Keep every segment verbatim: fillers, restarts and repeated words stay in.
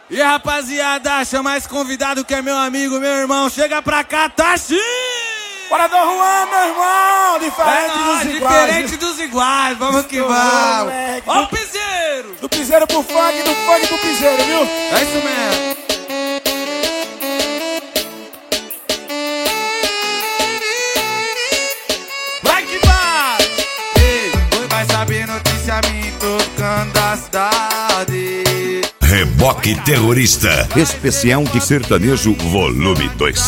E rapaziada, chama esse convidado que é meu amigo, meu irmão. Chega pra cá, Tachi! Bora do Juan, meu irmão! Diferente é dos nóis, iguais. Diferente dos iguais, vamos que vamos. Ó o piseiro! Do piseiro pro funk, do funk pro piseiro, viu? É isso mesmo. Vai que vai! Ei, hoje vai saber notícia minha em todo canto da cidade. Reboque Terrorista, especial de sertanejo, volume dois.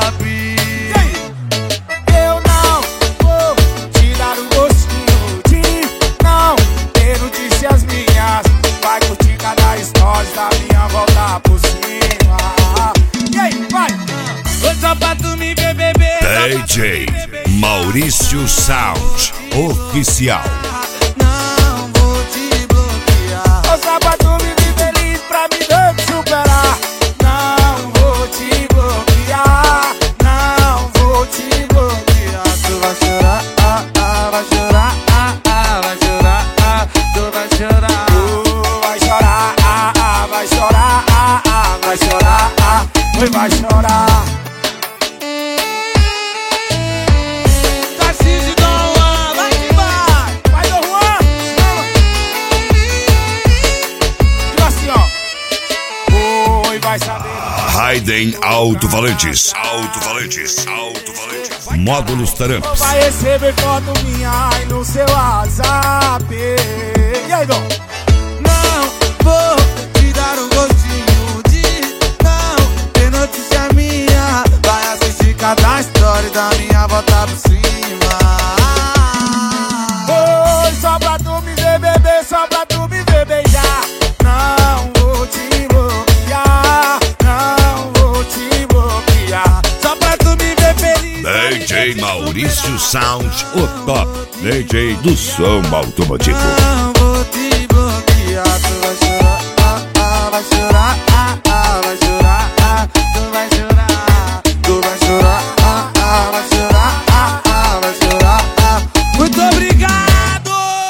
Eu não vou tirar o gostinho de não ter notícias minhas. Vai curtir cada história da minha volta por cima. E aí, vai! Oi, só pra tu me ver, bebê. D J Maurício Sound, oficial. Não vou te bloquear. Ô, só pra tu me ver feliz pra me ver te superar. Não vou te bloquear. Não vou te bloquear. Tu vai chorar, ah, ah, vai chorar, ah, ah, vai chorar, ah, tu vai chorar. Tu vai chorar, ah, ah, vai chorar, ah, ah, vai chorar, ah, oi, vai chorar. Tarcísio Dom Juan, vai que vai. Vai, Dom Juan, chama. Diga assim, ó. Oi, vai saber. Raiden Alto-Falantes, Alto-Falantes, Alto-Falantes. Módulos Taramps. Vai receber foto minha aí no seu WhatsApp. E aí, Dom? Não vou te dar um gostinho de não ter notícia minha. Vai assistir cada história da minha volta por cima. Oi, só pra tu me ver beber, só pra tu me ver beijar. Não vou te bloquear, não vou te bloquear. Só pra tu me ver feliz. D J Maurício Sound, o top D J do som automotivo. Não vou te bloquear. Tu vai chorar, ah, ah, vai chorar, ah, ah, vai chorar, ah, tu vai chorar. Tu vai chorar, ah, ah, vai chorar, ah, ah, vai chorar, ah. Muito obrigado!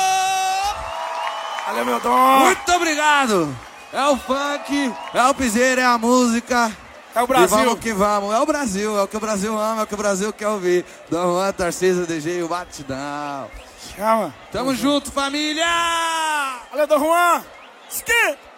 Valeu, meu Dom. Muito obrigado! É o funk, é o piseiro, é a música. É o E Brasil. vamos que vamos. É o Brasil, é o que o Brasil ama, é o que o Brasil quer ouvir. Dom Juan, Tarcísio, D J, o Batidão. Chama. Tamo junto, família! Valeu, Dom Juan. Skip.